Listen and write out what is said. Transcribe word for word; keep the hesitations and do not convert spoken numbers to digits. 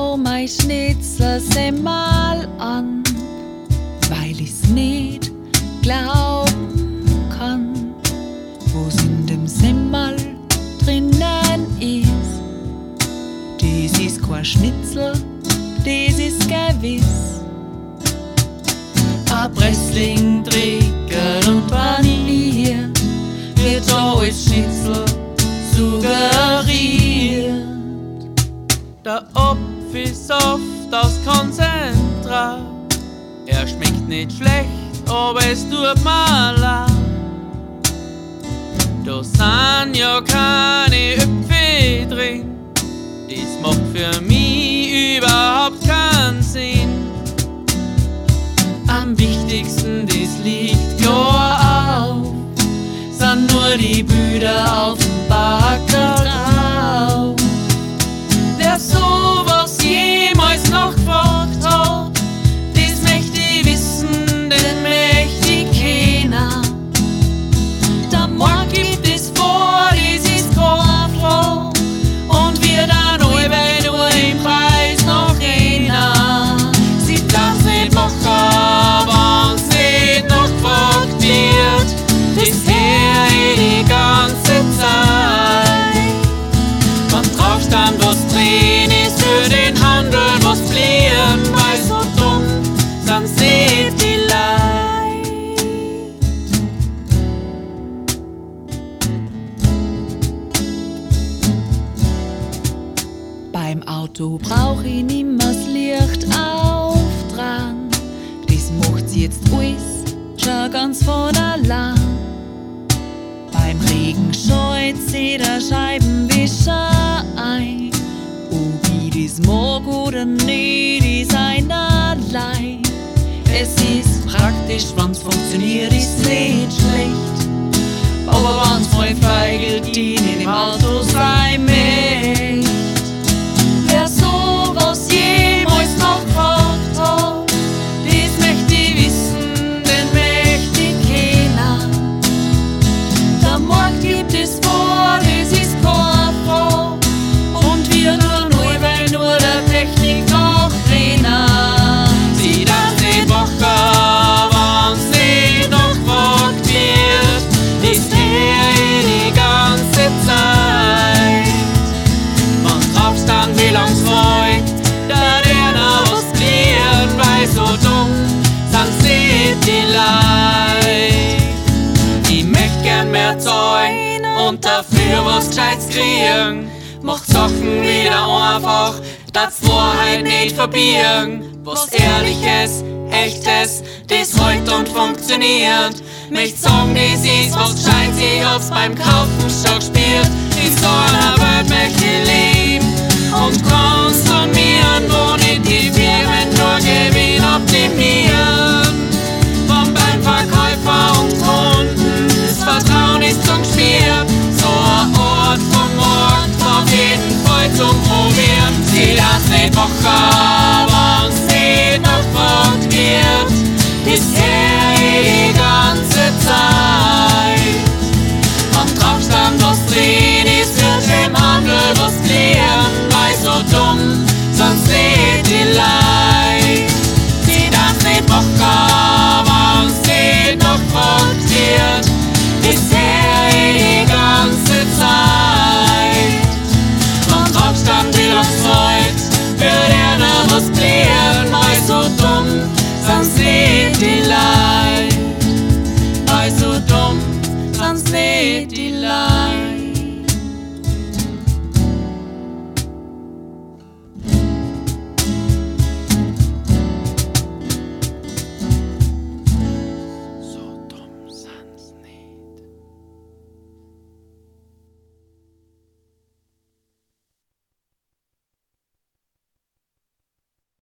schau mein Schnitzel mal an, weil ich's nicht glauben kann, wo's in dem Semmel drinnen ist. Das ist kein Schnitzel, das ist gewiss a Pressling, Tricker und Vanille, wird da als Schnitzel suggeriert. Der Apfelsaft aus Konzentrat, er schmeckt nicht schlecht, aber es tut mir leid. Da sind ja keine Äpfel drin, das macht für mich überhaupt keinen Sinn. Am wichtigsten, das liegt klar auf, sind nur die Bilder auf dem Backer drauf. Wer sowas jemals noch gefragt hat, das möchte ich wissen, den möchte ich kennen. Der Markt gibt es vor, das ist keine Frage, und wir dann alle nur im Preis noch rennen. Sie darf's nicht machen, wenn's nicht noch gefragt wird, das hör ich die ganze Zeit. Wenn drauf stand, was drin ist, für den Handel was fliehen, weil so dumm sind sie die Leid. Beim Auto brauch ich nimmers Licht aufdran, das macht's jetzt alles schon ganz von allein. Beim Regen scheut sie der Scheibenwischer ein, ob ich das mag oder nicht, ist einerlei. Es ist praktisch, wenn's funktioniert, ist nicht schlecht, aber wenn's mal feigelt, die in dem Auto sein möcht. Wer sowas jemals noch gefragt hat, das möchte ich wissen, den möchte ich kennen. Der Markt gibt es vor, das ist keine Frage, und wir tun nur, weil nur der Technik noch rennen. Sie darf nicht machen, wenn's nicht noch gefragt wird, das hör ich die ganze Zeit. Wenn drauf stand, wie lang's freut, da der noch was fliehen, weil so dumm sind sie die Leid. Ich möcht gern mehr zahlen und dafür was Gescheites kriegen. Macht Sachen wieder einfach, das Wahrheit nicht verbiegen. Was Ehrliches, Echtes, das heut und funktioniert. Möcht sagen, das ist was Gescheites, ich hab's beim Kaufen schon gespielt. In so einer Welt möcht ich leben und konsumieren, wo nicht die Firmen nur Gewinn optimieren. Von beim Verkäufer und Kunden, das Vertrauen ist zum Spiel. So ein Ort vom Markt, auf jeden Fall zum Probieren. Sie darf's nicht machen, wenn's nicht noch gefragt wird, das hör ich die ganze Zeit. Wenn drauf stand, was drin ist, wird im Handel was fliehen, weil so dumm sind sie die Leid. Sie darf's nicht machen, wenn's nicht noch gefragt wird, das hör ich die ganze Zeit. Wenn drauf stand, wie lang's freut, wird er noch was fliehen, weil so dumm sind sie die Leid. Weil so dumm sind sie die Leid.